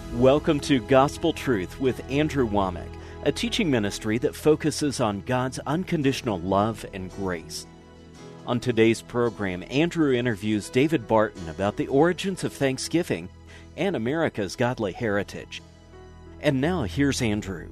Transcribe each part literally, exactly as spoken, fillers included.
Welcome to Gospel Truth with Andrew Womack, a teaching ministry that focuses on God's unconditional love and grace. On today's program, Andrew interviews David Barton about the origins of Thanksgiving and America's godly heritage. And now, here's Andrew.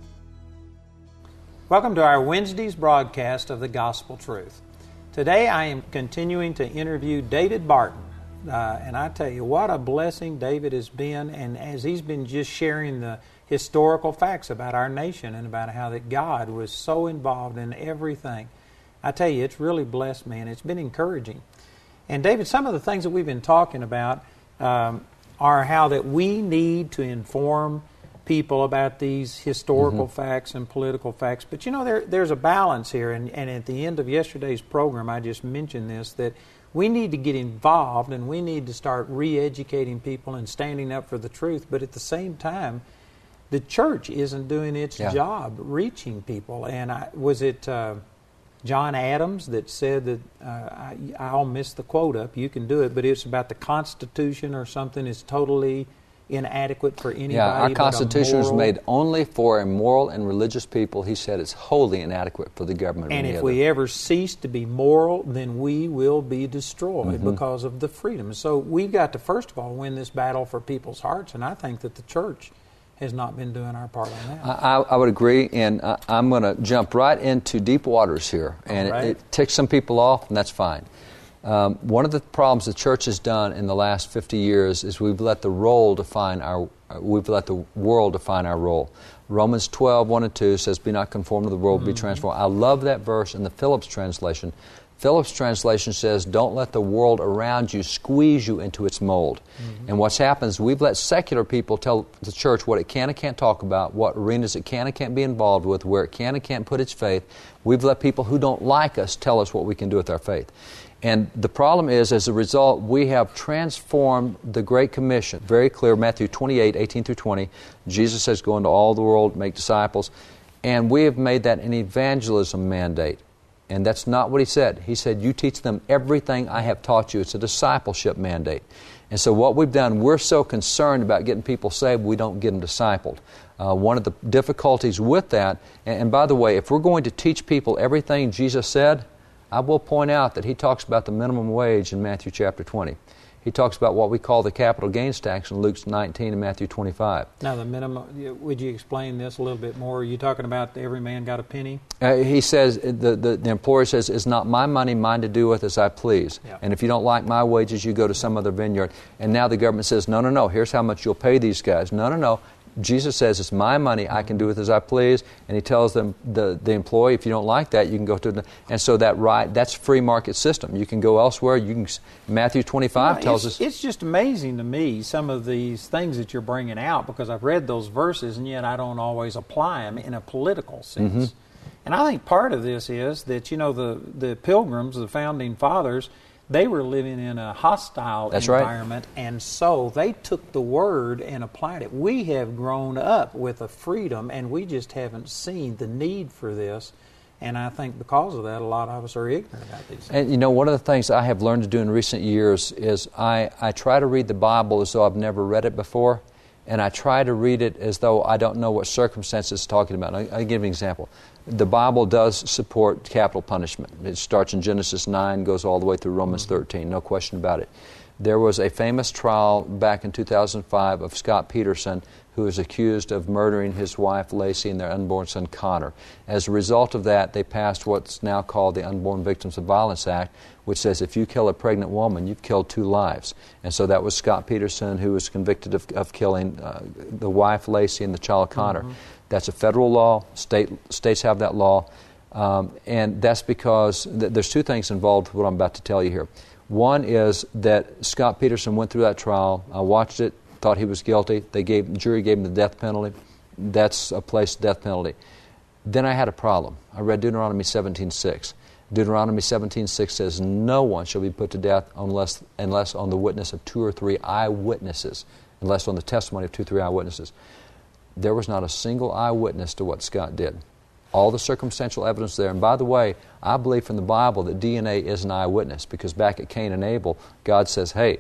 Welcome to our Wednesday's broadcast of the Gospel Truth. Today I am continuing to interview David Barton. Uh, and I tell you, what a blessing David has been, and as he's been just sharing the historical facts about our nation and about how that God was so involved in everything. I tell you, it's really blessed me, and it's been encouraging. And David, some of the things that we've been talking about um, are how that we need to inform people about these historical mm-hmm. facts and political facts. But you know, there, there's a balance here, and, and at the end of yesterday's program, I just mentioned this, that we need to get involved and we need to start re-educating people and standing up for the truth. But at the same time, the church isn't doing its yeah. job reaching people. And I, was it uh, John Adams that said that, uh, I, I'll miss the quote up, you can do it, but it's about the Constitution or something is totally inadequate for anybody. Yeah, our but Constitution moral, was made only for a moral and religious people. He said it's wholly inadequate for the government. And if other. we ever cease to be moral, then we will be destroyed mm-hmm. because of the freedom. So we've got to, first of all, win this battle for people's hearts, and I think that the church has not been doing our part on that. I, I would agree, and I, I'm going to jump right into deep waters here, and right. it, it ticks some people off, and that's fine. Um, one of the problems the church has done in the last fifty years is we've let the role define our, uh, we've let the world define our role. Romans twelve, one and two says, "Be not conformed to the world, mm-hmm. be transformed." I love that verse in the Phillips translation. Phillips translation says, "Don't let the world around you squeeze you into its mold." Mm-hmm. And what's happened is we've let secular people tell the church what it can and can't talk about, what arenas it can and can't be involved with, where it can and can't put its faith. We've let people who don't like us tell us what we can do with our faith. And the problem is, as a result, we have transformed the Great Commission. Very clear, Matthew twenty-eight, eighteen through twenty. Jesus says, "Go into all the world, make disciples." And we have made that an evangelism mandate. And that's not what he said. He said, "You teach them everything I have taught you." It's a discipleship mandate. And so what we've done, we're so concerned about getting people saved, we don't get them discipled. Uh, one of the difficulties with that, and, and by the way, if we're going to teach people everything Jesus said, I will point out that he talks about the minimum wage in Matthew chapter twenty. He talks about what we call the capital gains tax in Luke nineteen and Matthew twenty-five. Now, the minimum, would you explain this a little bit more? Are you talking about every man got a penny? Uh, he says, the, the, the employer says, "It's not my money, mine to do with as I please. Yeah. And if you don't like my wages, you go to some other vineyard." And now the government says, no, no, no, here's how much you'll pay these guys. No, no, no. Jesus says, "It's my money, I can do with as I please." And he tells them, the, the employee, if you don't like that, you can go to the... And so that right, that's free market system. You can go elsewhere. You can. Matthew twenty-five you know, tells it's, us... It's just amazing to me, some of these things that you're bringing out, because I've read those verses, and yet I don't always apply them in a political sense. Mm-hmm. And I think part of this is that, you know, the, the Pilgrims, the Founding Fathers, they were living in a hostile That's environment, right. and so they took the Word and applied it. We have grown up with a freedom, and we just haven't seen the need for this. And I think because of that, a lot of us are ignorant about these things. And, you know, one of the things I have learned to do in recent years is I, I try to read the Bible as though I've never read it before, and I try to read it as though I don't know what circumstances it's talking about. I'll, I'll give you an example. The Bible does support capital punishment. It starts in Genesis nine, goes all the way through Romans thirteen, no question about it. There was a famous trial back in two thousand five of Scott Peterson, who was accused of murdering his wife Lacey and their unborn son Connor. As a result of that, they passed what's now called the Unborn Victims of Violence Act, which says if you kill a pregnant woman, you've killed two lives. And so that was Scott Peterson, who was convicted of, of killing uh, the wife Lacey and the child Connor. Mm-hmm. That's a federal law. State states have that law. Um, and that's because th- there's two things involved with what I'm about to tell you here. One is that Scott Peterson went through that trial. I watched it, thought he was guilty. They gave, the jury gave him the death penalty. That's a place death penalty. Then I had a problem. I read Deuteronomy seventeen six. Deuteronomy seventeen six says, "No one shall be put to death unless, unless on the witness of two or three eyewitnesses," unless on the testimony of two or three eyewitnesses. There was not a single eyewitness to what Scott did. All the circumstantial evidence there. And by the way, I believe from the Bible that D N A is an eyewitness, because back at Cain and Abel, God says, hey,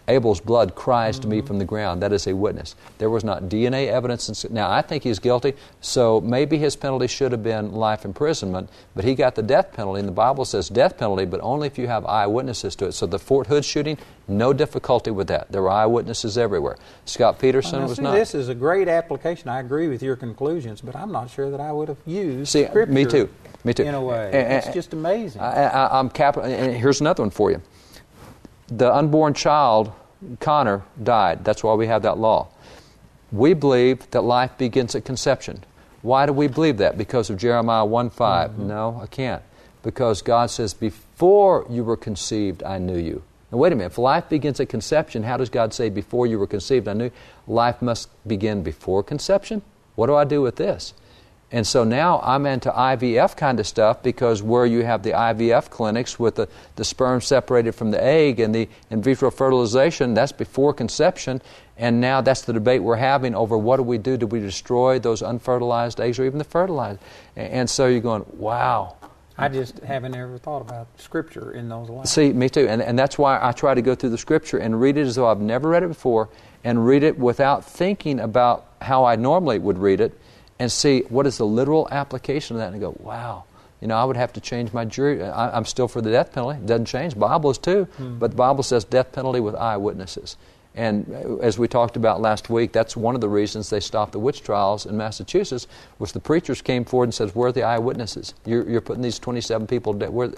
Abel's blood cries mm-hmm. to me from the ground. That is a witness. There was not D N A evidence. In, now, I think he's guilty, so maybe his penalty should have been life imprisonment, but he got the death penalty, and the Bible says death penalty, but only if you have eyewitnesses to it. So the Fort Hood shooting, no difficulty with that. There were eyewitnesses everywhere. Scott Peterson well, was see, not. This is a great application. I agree with your conclusions, but I'm not sure that I would have used See, Scripture me too. Me too. in a way. And, it's just amazing. I, I, I'm cap- and here's another one for you. The unborn child, Connor, died. That's why we have that law. We believe that life begins at conception. Why do we believe that? Because of Jeremiah one five. Mm-hmm. No, I can't. Because God says, before you were conceived, I knew you. Now, wait a minute. If life begins at conception, how does God say, before you were conceived, I knew you? Life must begin before conception? What do I do with this? And so now I'm into I V F kind of stuff, because where you have the I V F clinics with the, the sperm separated from the egg and the in vitro fertilization, that's before conception. And now that's the debate we're having over what do we do? Do we destroy those unfertilized eggs or even the fertilized? And, and so you're going, wow. I just haven't ever thought about Scripture in those lines. See, me too. And, and that's why I try to go through the Scripture and read it as though I've never read it before, and read it without thinking about how I normally would read it, and see what is the literal application of that, and go, wow, you know, I would have to change my jury. I, I'm still for the death penalty. It doesn't change. The Bible is too, mm-hmm. but the Bible says death penalty with eyewitnesses. And as we talked about last week, that's one of the reasons they stopped the witch trials in Massachusetts, was the preachers came forward and said, where are the eyewitnesses? You're, you're putting these twenty-seven people dead. Where,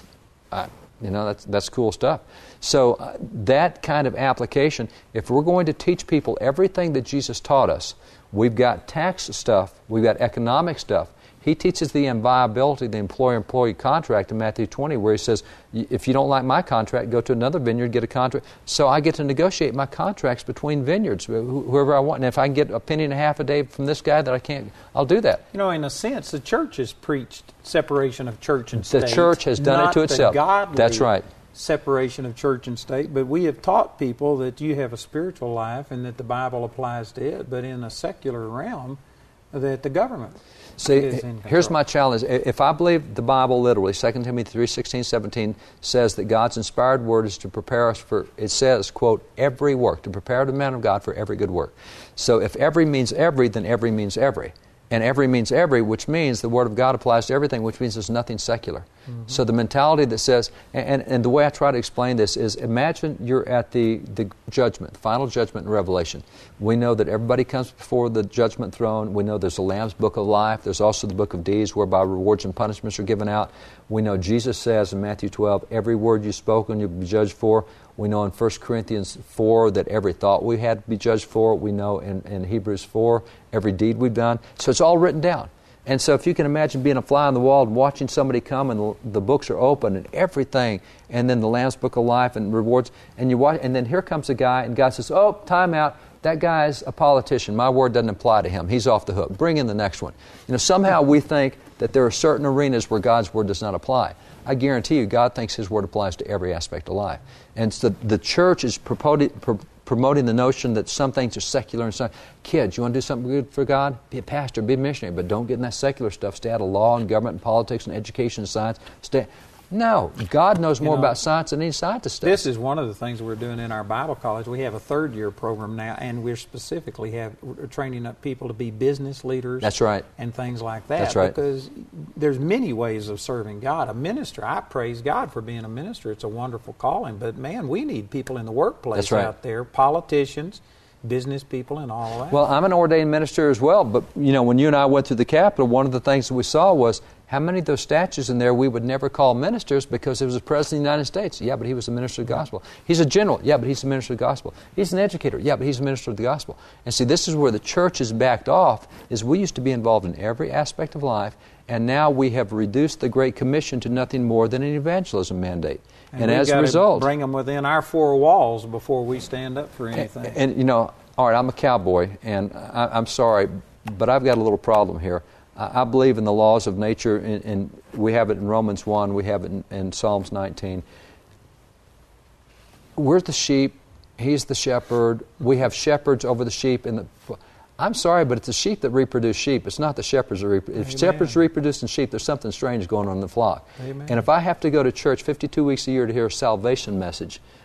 uh, you know, that's, that's cool stuff. So uh, that kind of application, if we're going to teach people everything that Jesus taught us, we've got tax stuff, we've got economic stuff. He teaches the inviolability of the employer-employee contract in Matthew twenty, where he says, if you don't like my contract, go to another vineyard, get a contract. So I get to negotiate my contracts between vineyards, whoever I want. And if I can get a penny and a half a day from this guy that I can't, I'll do that. You know, in a sense, the church has preached separation of church and state. The church has done it to itself. Godly That's right. Separation of church and state, but we have taught people that you have a spiritual life and that the Bible applies to it, but in a secular realm, that the government See, is in control. Here's my challenge. If I believe the Bible literally, Second Timothy three sixteen, seventeen says that God's inspired word is to prepare us for, it says, quote, every work, to prepare the man of God for every good work. So if every means every, then every means every. And every means every, which means the Word of God applies to everything, which means there's nothing secular. Mm-hmm. So the mentality that says, and, and the way I try to explain this is, imagine you're at the, the judgment, the final judgment in Revelation. We know that everybody comes before the judgment throne. We know there's the Lamb's Book of Life. There's also the Book of Deeds, whereby rewards and punishments are given out. We know Jesus says in Matthew twelve, every word you've spoken you'll be judged for. We know in First Corinthians four that every thought we had to be judged for. We know in, in Hebrews four, every deed we've done. So it's all written down. And so if you can imagine being a fly on the wall and watching somebody come and the books are open and everything, and then the Lamb's Book of Life and rewards, and you watch, and then here comes a guy and God says, oh, time out. That guy's a politician. My word doesn't apply to him. He's off the hook. Bring in the next one. You know, somehow we think that there are certain arenas where God's word does not apply. I guarantee you, God thinks His Word applies to every aspect of life. And so the church is promoting, pro- promoting the notion that some things are secular and some... Kids, you want to do something good for God? Be a pastor, be a missionary, but don't get in that secular stuff. Stay out of law and government and politics and education and science. Stay... No, God knows more you know, about science than any scientist does. This is one of the things we're doing in our Bible college. We have a third-year program now, and we're specifically have we're training up people to be business leaders. That's right. And things like that. That's right. Because there's many ways of serving God. A minister, I praise God for being a minister. It's a wonderful calling. But, man, we need people in the workplace That's right. out there, politicians, business people, and all of that. Well, I'm an ordained minister as well, but, you know, when you and I went through the Capitol, one of the things that we saw was how many of those statues in there we would never call ministers because it was the President of the United States. Yeah, but he was a minister of the gospel. He's a general. Yeah, but he's a minister of the gospel. He's an educator. Yeah, but he's a minister of the gospel. And see, this is where the church has backed off, is we used to be involved in every aspect of life, and now we have reduced the Great Commission to nothing more than an evangelism mandate. And, and as a got result... to bring them within our four walls before we stand up for anything. And, and you know, all right, I'm a cowboy, and I, I'm sorry, but I've got a little problem here. I believe in the laws of nature, and, and we have it in Romans one, we have it in, in Psalms nineteen. We're the sheep, He's the shepherd, we have shepherds over the sheep. And the, I'm sorry, but it's the sheep that reproduce sheep. It's not the shepherds that reproduce. If shepherds reproducing sheep, there's something strange going on in the flock. Amen. And if I have to go to church fifty-two weeks a year to hear a salvation message,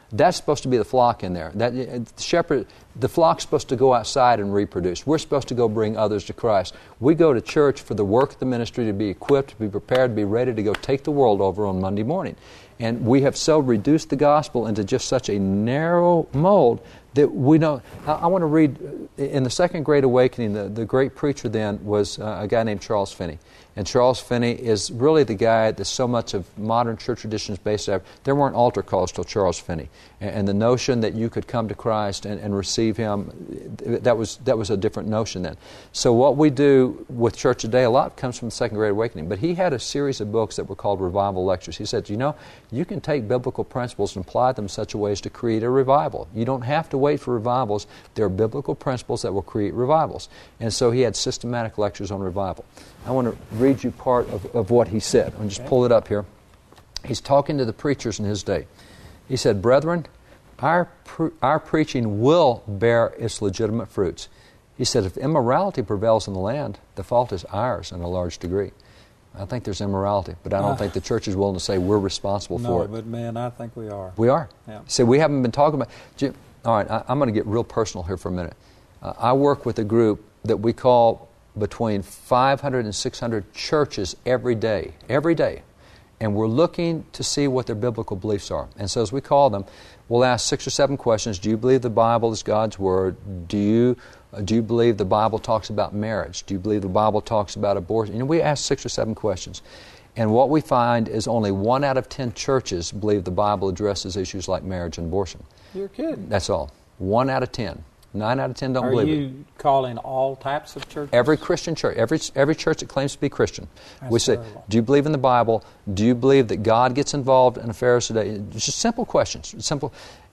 That's supposed to be the flock in there. That uh, shepherd, the flock's supposed to go outside and reproduce. We're supposed to go bring others to Christ. We go to church for the work of the ministry, to be equipped, to be prepared, to be ready to go take the world over on Monday morning. And we have so reduced the gospel into just such a narrow mold that we don't... I, I want to read, in the Second Great Awakening, the, the great preacher then was uh, a guy named Charles Finney. And Charles Finney is really the guy that so much of modern church tradition is based on. There weren't altar calls till Charles Finney. And, and the notion that you could come to Christ and, and receive Him, that was that was a different notion then. So what we do with church today, a lot comes from the Second Great Awakening. But he had a series of books that were called Revival Lectures. He said, you know, you can take biblical principles and apply them in such a way as to create a revival. You don't have to wait for revivals. There are biblical principles that will create revivals. And so he had systematic lectures on revival. I want to read you part of, of what he said. I'll just pull it up here. He's talking to the preachers in his day. He said, "Brethren, our pre- our preaching will bear its legitimate fruits." He said, "If immorality prevails in the land, the fault is ours in a large degree." I think there's immorality, but I don't uh, think the church is willing to say we're responsible no, for it. No, but man, I think we are. We are. Yeah. See, we haven't been talking about... Jim, all right, I, I'm going to get real personal here for a minute. Uh, I work with a group that we call between five hundred and six hundred churches every day, every day. And we're looking to see what their biblical beliefs are. And so as we call them, we'll ask six or seven questions. Do you believe the Bible is God's Word? Do you uh, do you believe the Bible talks about marriage? Do you believe the Bible talks about abortion? You know, we ask six or seven questions. And what we find is only one out of ten churches believe the Bible addresses issues like marriage and abortion. You're kidding. That's all. One out of ten. Nine out of ten don't Are believe it. Are you calling all types of churches? Every Christian church, every every church that claims to be Christian. That's we say, terrible. do you believe in the Bible? Do you believe that God gets involved in affairs today? It's just simple questions. Simple.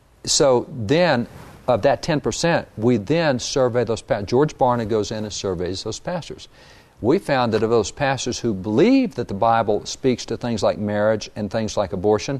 So then, of that ten percent, we then survey those pastors. George Barna goes in and surveys those pastors. We found that of those pastors who believe that the Bible speaks to things like marriage and things like abortion,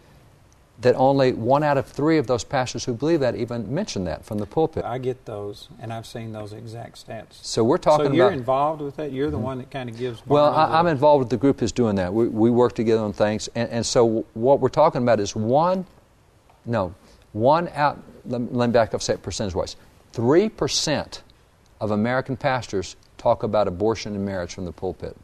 that only one out of three of those pastors who believe that even mention that from the pulpit. I get those, and I've seen those exact stats. So we're talking about... So you're involved with that? You're the one that kind of gives... Well, I, I'm involved with the group who's doing that. We, we work together on things. And, and so what we're talking about is one... No, one out... Let me, let me back up, say it percentage-wise. Three percent of American pastors talk about abortion and marriage from the pulpit.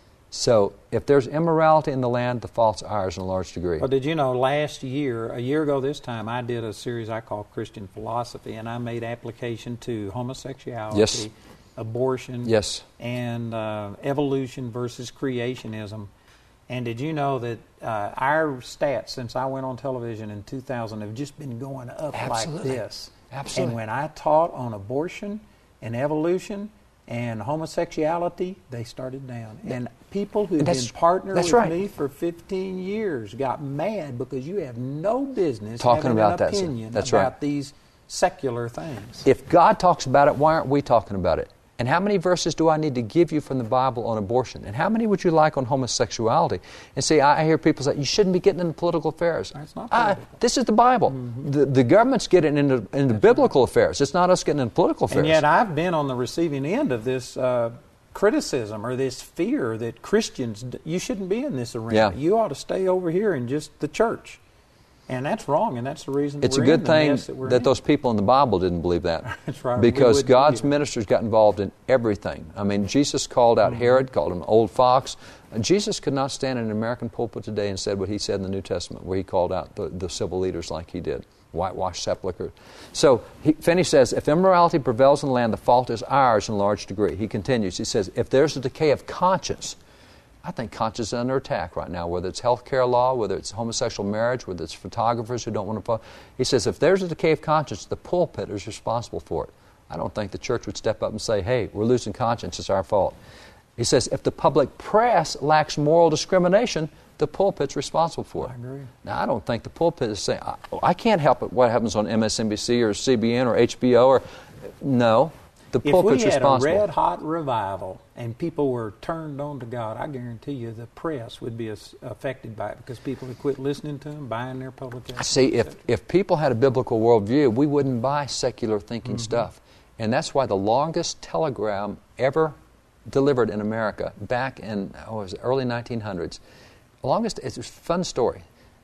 So if there's immorality in the land, the fault's ours in a large degree. Well, did you know last year, a year ago this time, I did a series I call Christian Philosophy, and I made application to homosexuality, yes. abortion, yes. and uh, evolution versus creationism. And did you know that uh, our stats since I went on television in two thousand have just been going up Absolutely. like this? Absolutely. And when I taught on abortion and evolution and homosexuality, they started down. And people who've been partnering with right. me for fifteen years got mad because you have no business talking having about an that. opinion That's about right. these secular things. If God talks about it, why aren't we talking about it? And how many verses do I need to give you from the Bible on abortion? And how many would you like on homosexuality? And see, I hear people say, you shouldn't be getting into political affairs. That's not I, political. This is the Bible. Mm-hmm. The, the government's getting into, into biblical right. affairs. It's not us getting into political affairs. And yet I've been on the receiving end of this uh, criticism or this fear that Christians, you shouldn't be in this arena. Yeah. You ought to stay over here in just the church. And that's wrong, and that's the reason it's we're a good in the thing mess that we're that in. those people in the Bible didn't believe that. That's right. Because God's either. ministers got involved in everything. I mean, Jesus called out mm-hmm. Herod, called him old fox. And Jesus could not stand in an American pulpit today and said what he said in the New Testament, where he called out the, the civil leaders like he did. Whitewashed sepulchre. So he, Finney says, if immorality prevails in the land, the fault is ours in a large degree. He continues. He says, if there's a decay of conscience, I think conscience is under attack right now, whether it's health care law, whether it's homosexual marriage, whether it's photographers who don't want to follow. He says, if there's a decay of conscience, the pulpit is responsible for it. I don't think the church would step up and say, hey, we're losing conscience, it's our fault. He says, if the public press lacks moral discrimination, the pulpit's responsible for it. I agree. Now, I don't think the pulpit is saying, I, I can't help it what happens on M S N B C or C B N or H B O or... No. The pulpit's if we had responsible. a red-hot revival and people were turned on to God, I guarantee you the press would be as affected by it because people would quit listening to them, buying their publications. See, if, if people had a biblical worldview, we wouldn't buy secular thinking mm-hmm. stuff. And that's why the longest telegram ever delivered in America back in oh, it was early nineteen hundreds, the longest, it's a fun story.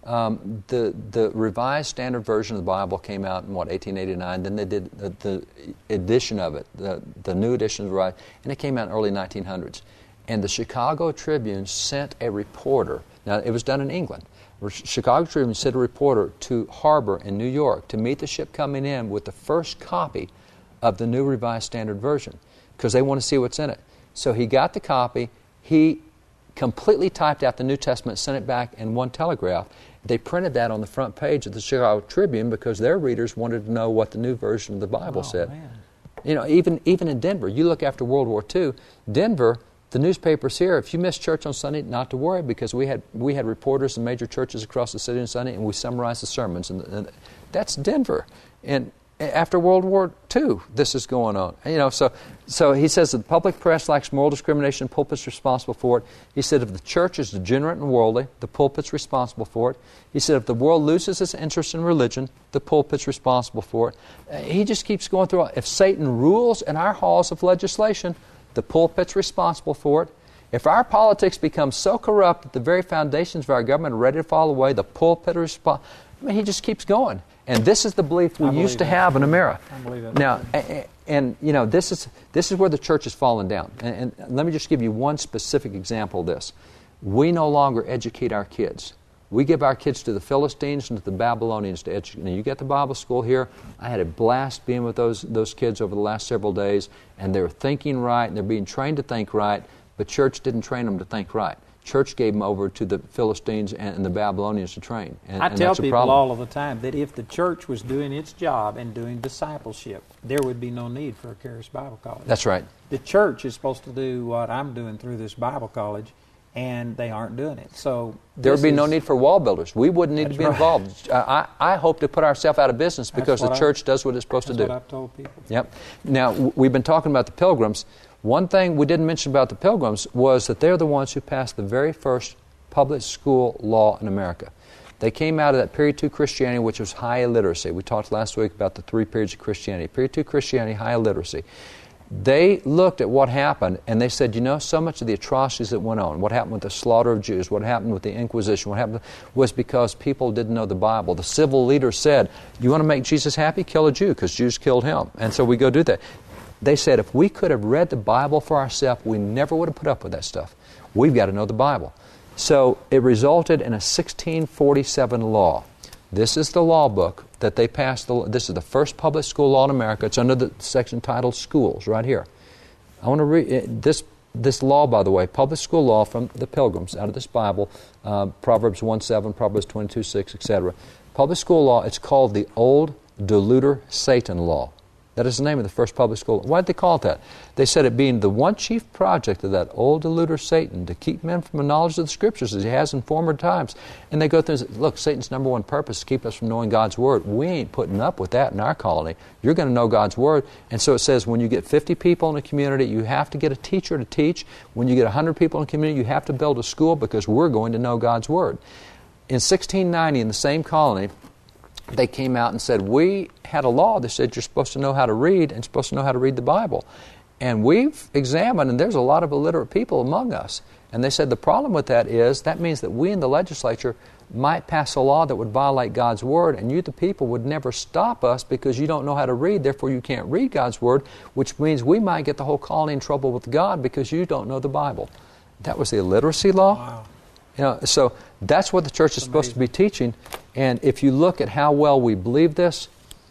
Um, the the Revised Standard Version of the Bible came out in, what, eighteen eighty-nine. Then they did the, the edition of it, the, the new edition of the Revised, and it came out in early nineteen hundreds. And the Chicago Tribune sent a reporter. Now, it was done in England. The Chicago Tribune sent a reporter to harbor in New York to meet the ship coming in with the first copy of the new Revised Standard Version, because they want to see what's in it. So he got the copy. He completely typed out the New Testament, sent it back in one telegraph. They printed that on the front page of the Chicago Tribune because their readers wanted to know what the new version of the Bible oh, said. Man. You know, even even in Denver, you look after World War Two, Denver, the newspapers here, if you missed church on Sunday, not to worry, because we had we had reporters in major churches across the city on Sunday, and we summarized the sermons. And, and that's Denver. And after World War Two, this is going on. You know, so so he says that the public press lacks moral discrimination, the pulpit's responsible for it. He said if the church is degenerate and worldly, the pulpit's responsible for it. He said if the world loses its interest in religion, the pulpit's responsible for it. Uh, he just keeps going through. If Satan rules in our halls of legislation, the pulpit's responsible for it. If our politics become so corrupt that the very foundations of our government are ready to fall away, the pulpit is responsible. I mean, he just keeps going. And this is the belief we used to that. have in America. I believe that. Now, and, and you know, this is this is where the church has fallen down. And, and let me just give you one specific example of this. We no longer educate our kids. We give our kids to the Philistines and to the Babylonians to educate. Now, you get the Bible school here. I had a blast being with those those kids over the last several days, and they're thinking right, and they're being trained to think right, but church didn't train them to think right. Church gave them over to the Philistines and, and the Babylonians to train. And, I and tell that's people a problem. all of the time that if the church was doing its job and doing discipleship, there would be no need for a Charis Bible College. That's right. The church is supposed to do what I'm doing through this Bible college, and they aren't doing it. So there would be is, no need for wall builders. We wouldn't need to be right. involved. I, I hope to put ourselves out of business because the church I, does what it's supposed to do. That's what I've told people. Yep. Now, w- we've been talking about the Pilgrims. One thing we didn't mention about the Pilgrims was that they're the ones who passed the very first public school law in America. They came out of that period two Christianity, which was high illiteracy. We talked last week about the three periods of Christianity. Period two Christianity, high illiteracy. They looked at what happened and they said, you know, so much of the atrocities that went on, what happened with the slaughter of Jews, what happened with the Inquisition, what happened was because people didn't know the Bible. The civil leaders said, you want to make Jesus happy? Kill a Jew, because Jews killed him. And so we go do that. They said if we could have read the Bible for ourselves, we never would have put up with that stuff. We've got to know the Bible. So it resulted in a sixteen forty-seven law. This is the law book that they passed. The, this is the first public school law in America. It's under the section titled Schools, right here. I want to read this this law, by the way, public school law from the Pilgrims, out of this Bible, uh, Proverbs one seven, Proverbs twenty-two six, et cetera. Public school law, it's called the Old Deluder Satan Law. That is the name of the first public school. Why did they call it that? They said it being the one chief project of that old deluder Satan to keep men from the knowledge of the Scriptures as he has in former times. And they go through and say, look, Satan's number one purpose is to keep us from knowing God's Word. We ain't putting up with that in our colony. You're going to know God's Word. And so it says when you get fifty people in a community, you have to get a teacher to teach. When you get one hundred people in a community, you have to build a school because we're going to know God's Word. In sixteen ninety, in the same colony, they came out and said, we had a law that said you're supposed to know how to read and supposed to know how to read the Bible. And we've examined, and there's a lot of illiterate people among us. And they said the problem with that is that means that we in the legislature might pass a law that would violate God's Word, and you, the people, would never stop us because you don't know how to read, therefore you can't read God's Word, which means we might get the whole colony in trouble with God because you don't know the Bible. That was the illiteracy law. Wow. You know, so that's what the church is supposed to be teaching. And if you look at how well we believe this,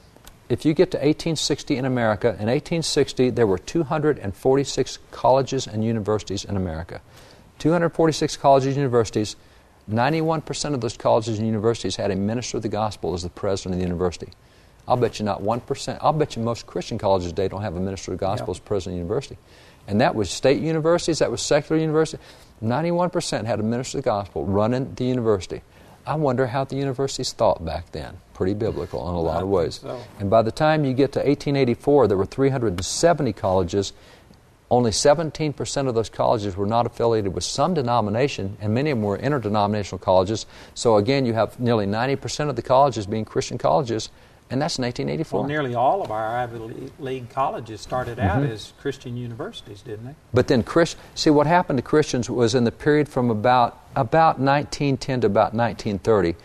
if you get to eighteen sixty in America, in eighteen sixty there were two hundred forty-six colleges and universities in America. two hundred forty-six colleges and universities, ninety-one percent of those colleges and universities had a minister of the gospel as the president of the university. I'll bet you not one percent. I'll bet you most Christian colleges today don't have a minister of the gospel yep. as president of the university. And that was state universities, that was secular universities. ninety-one percent had a minister of the gospel running the university. I wonder how the universities thought back then. Pretty biblical in a lot of ways. So. And by the time you get to eighteen eighty-four, there were three hundred seventy colleges. Only seventeen percent of those colleges were not affiliated with some denomination, and many of them were interdenominational colleges. So again, you have nearly ninety percent of the colleges being Christian colleges, and that's in eighteen eighty-four. Well, nearly all of our Ivy League colleges started out mm-hmm. as Christian universities, didn't they? But then, Christ, see, what happened to Christians was in the period from about, about nineteen ten to about nineteen thirty,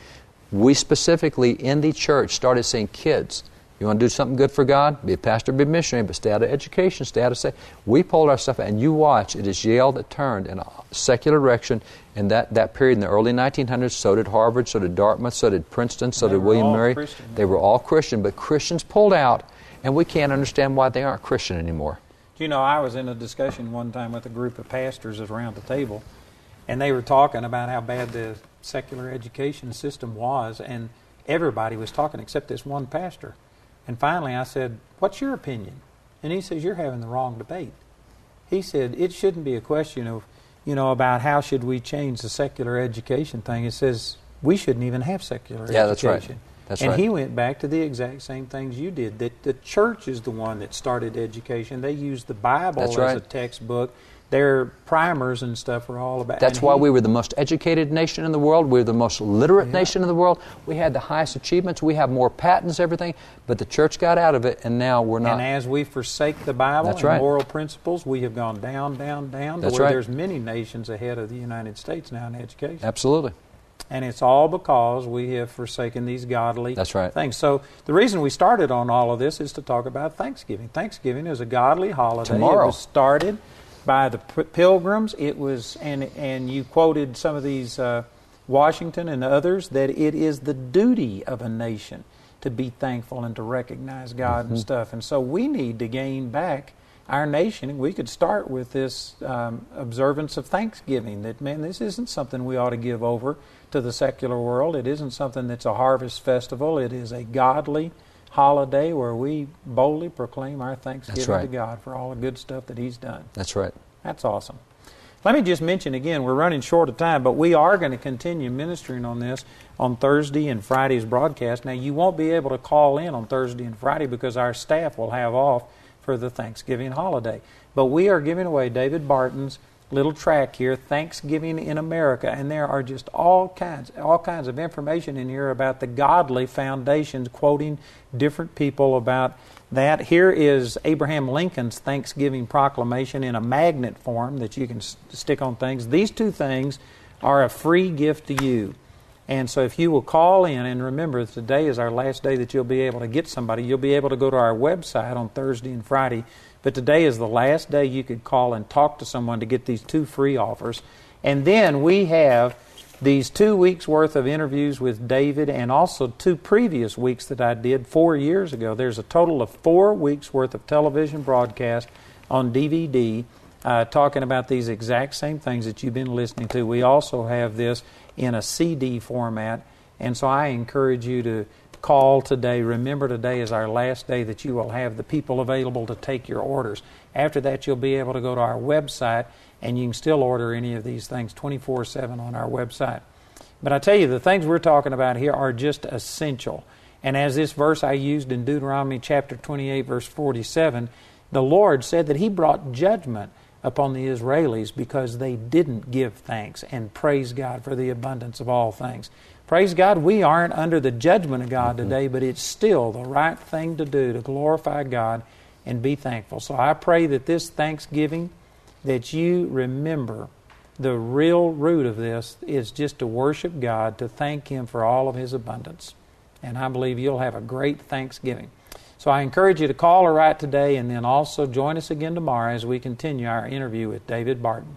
We specifically in the church started saying, kids, you want to do something good for God? Be a pastor, be a missionary, but stay out of education, stay out of say. We pulled our stuff out, and you watch, it is Yale that turned in a secular direction. In that, that period in the early nineteen hundreds, so did Harvard, so did Dartmouth, so did Princeton, so they did William Mary. Christian. They were all Christian, but Christians pulled out, and we can't understand why they aren't Christian anymore. You know, I was in a discussion one time with a group of pastors around the table, and they were talking about how bad the secular education system was, and everybody was talking except this one pastor. And finally I said, what's your opinion? And he says, you're having the wrong debate. He said, it shouldn't be a question of, you know, about how should we change the secular education thing. It says we shouldn't even have secular yeah, education. That's right. That's and right. he went back to the exact same things you did, that the church is the one that started education. They used the Bible that's as right. a textbook. Their primers and stuff were all about... That's why he, we were the most educated nation in the world. We were the most literate yeah. nation in the world. We had the highest achievements. We have more patents, everything. But the church got out of it, and now we're not... And as we forsake the Bible that's and right. moral principles, we have gone down, down, down, to that's where right. there's many nations ahead of the United States now in education. Absolutely. And it's all because we have forsaken these godly That's right. things. So the reason we started on all of this is to talk about Thanksgiving. Thanksgiving is a godly holiday. Tomorrow. It was started by the pilgrims. It was, and and you quoted some of these, uh, Washington and others, that it is the duty of a nation to be thankful and to recognize God mm-hmm. and stuff. And so we need to gain back our nation. We could start with this um, observance of Thanksgiving, that, man, this isn't something we ought to give over to the secular world. It isn't something that's a harvest festival. It is a godly holiday where we boldly proclaim our thanksgiving right. to God for all the good stuff that He's done. That's right. That's awesome. Let me just mention again, we're running short of time, but we are going to continue ministering on this on Thursday and Friday's broadcast. Now, you won't be able to call in on Thursday and Friday because our staff will have off for the Thanksgiving holiday. But we are giving away David Barton's little track here, Thanksgiving in America, and there are just all kinds, all kinds of information in here about the godly foundations, quoting different people about that. Here is Abraham Lincoln's Thanksgiving proclamation in a magnet form that you can s- stick on things. These two things are a free gift to you. And so if you will call in, and remember, today is our last day that you'll be able to get somebody. You'll be able to go to our website on Thursday and Friday, but today is the last day you could call and talk to someone to get these two free offers. And then we have these two weeks' worth of interviews with David, and also two previous weeks that I did four years ago. There's a total of four weeks' worth of television broadcast on D V D uh, talking about these exact same things that you've been listening to. We also have this in a C D format, and so I encourage you to call today. Remember, today is our last day that you will have the people available to take your orders. After that, you'll be able to go to our website, and you can still order any of these things twenty-four seven on our website. But I tell you, the things we're talking about here are just essential. And as this verse I used in Deuteronomy chapter twenty-eight, verse forty-seven, the Lord said that He brought judgment upon the Israelis because they didn't give thanks and praise God for the abundance of all things. Praise God, we aren't under the judgment of God today, but it's still the right thing to do to glorify God and be thankful. So I pray that this Thanksgiving, that you remember the real root of this is just to worship God, to thank Him for all of His abundance. And I believe you'll have a great Thanksgiving. So I encourage you to call or write today, and then also join us again tomorrow as we continue our interview with David Barton.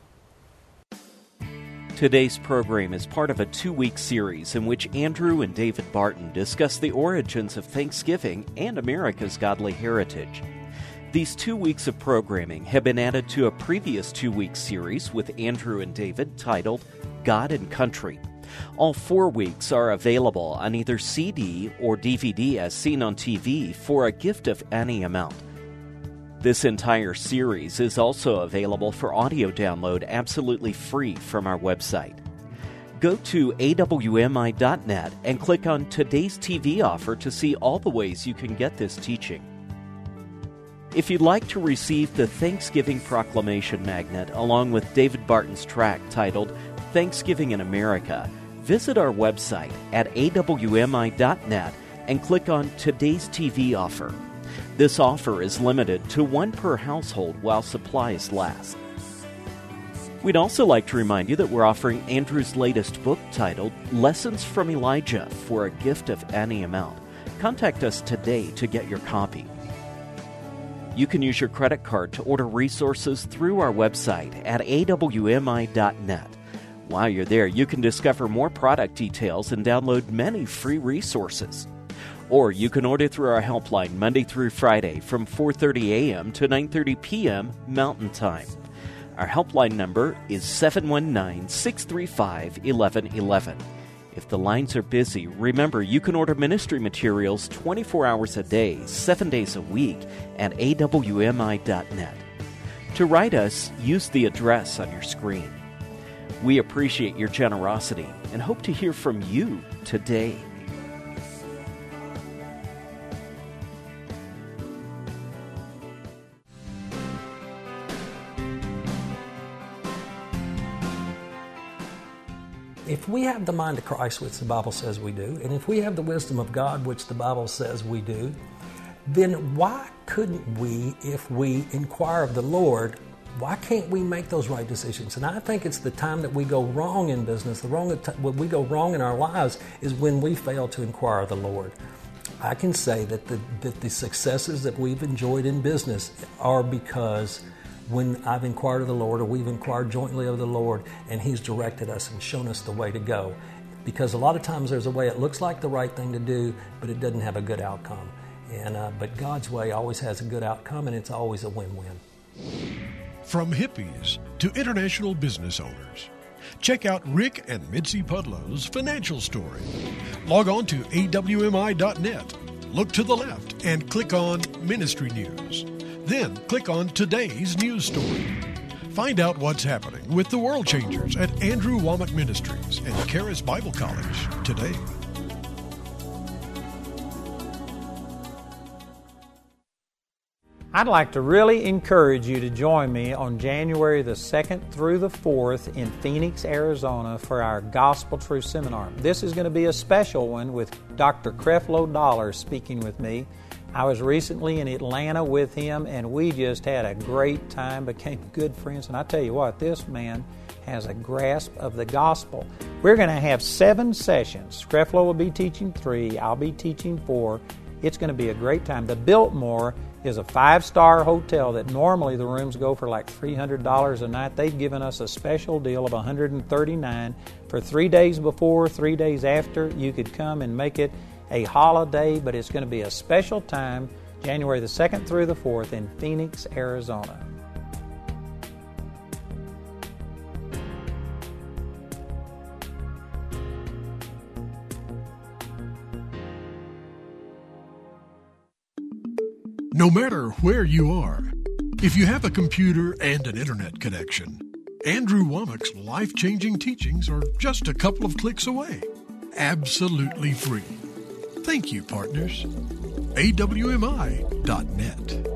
Today's program is part of a two-week series in which Andrew and David Barton discuss the origins of Thanksgiving and America's godly heritage. These two weeks of programming have been added to a previous two-week series with Andrew and David titled God and Country. All four weeks are available on either C D or D V D as seen on T V for a gift of any amount. This entire series is also available for audio download absolutely free from our website. Go to A W M I dot net and click on Today's T V offer to see all the ways you can get this teaching. If you'd like to receive the Thanksgiving Proclamation Magnet along with David Barton's track titled Thanksgiving in America, visit our website at A W M I dot net and click on Today's T V offer. This offer is limited to one per household while supplies last. We'd also like to remind you that we're offering Andrew's latest book titled Lessons from Elijah for a gift of any amount. Contact us today to get your copy. You can use your credit card to order resources through our website at a w m i dot net. While you're there, you can discover more product details and download many free resources. Or you can order through our helpline Monday through Friday from four thirty a.m. to nine thirty p.m. Mountain Time. Our helpline number is seven one nine, six three five, one one one one. If the lines are busy, remember you can order ministry materials twenty-four hours a day, seven days a week at a w m i dot net. To write us, use the address on your screen. We appreciate your generosity and hope to hear from you today. If we have the mind of Christ, which the Bible says we do, and if we have the wisdom of God, which the Bible says we do, then why couldn't we, if we inquire of the Lord, why can't we make those right decisions? And I think it's the time that we go wrong in business, the wrong when we go wrong in our lives is when we fail to inquire of the Lord. I can say that the, that the successes that we've enjoyed in business are because when I've inquired of the Lord, or we've inquired jointly of the Lord, and He's directed us and shown us the way to go. Because a lot of times there's a way it looks like the right thing to do, but it doesn't have a good outcome. And uh, but God's way always has a good outcome, and it's always a win-win. From hippies to international business owners, check out Rick and Mitzi Pudlow's financial story. Log on to a w m i dot net, look to the left, and click on Ministry News. Then click on today's news story. Find out what's happening with the World Changers at Andrew Wommack Ministries and Charis Bible College today. I'd like to really encourage you to join me on January the second through the fourth in Phoenix, Arizona for our Gospel Truth Seminar. This is going to be a special one with Doctor Creflo Dollar speaking with me. I was recently in Atlanta with him, and we just had a great time, became good friends. And I tell you what, this man has a grasp of the gospel. We're going to have seven sessions. Creflo will be teaching three. I'll be teaching four. It's going to be a great time. The Biltmore is a five-star hotel that normally the rooms go for like three hundred dollars a night. They've given us a special deal of one hundred thirty-nine dollars for three days before, three days after. You could come and make it a holiday, but it's going to be a special time, January the second through the fourth in Phoenix, Arizona. No matter where you are, if you have a computer and an internet connection, Andrew Wommack's life-changing teachings are just a couple of clicks away. Absolutely free. Thank you, partners. a w m i dot net